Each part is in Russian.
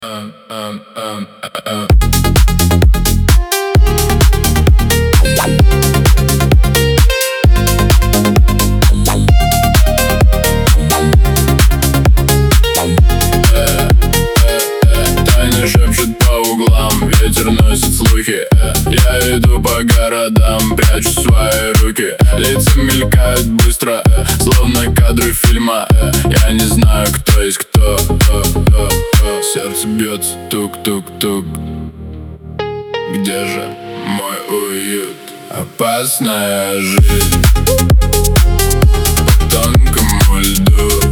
Тайны шепчут по углам, ветер носит слухи. Я иду по городам, прячу свои руки. Лица мелькают быстро, словно кадры фильма. Я не знаю, кто есть кто. Сердце бьется тук-тук-тук. Где же мой уют? Опасная жизнь по тонкому льду.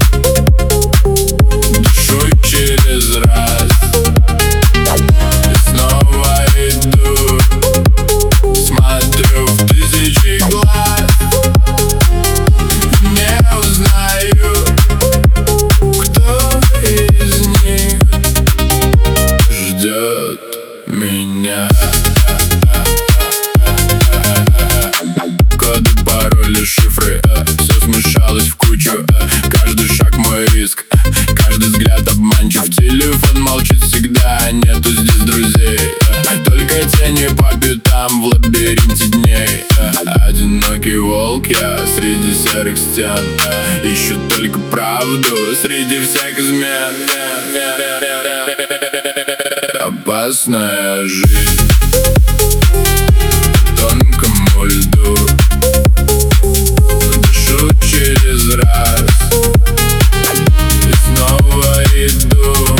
Дышу через раз и снова иду. Смотрю в тысячи глаз, не узнаю, кто из них ждет меня. Коды, пароли, шифры, все смешалось в кучу. Каждый шаг мой риск, каждый взгляд обманчив. Телефон молчит всегда, нету здесь друзей. Только тени по пятам в лабиринте дней. Одинокий волк я среди серых стен. Ищу только правду среди всех измен. Опасная жизнь по тонкому льду. Дышу через раз и снова иду.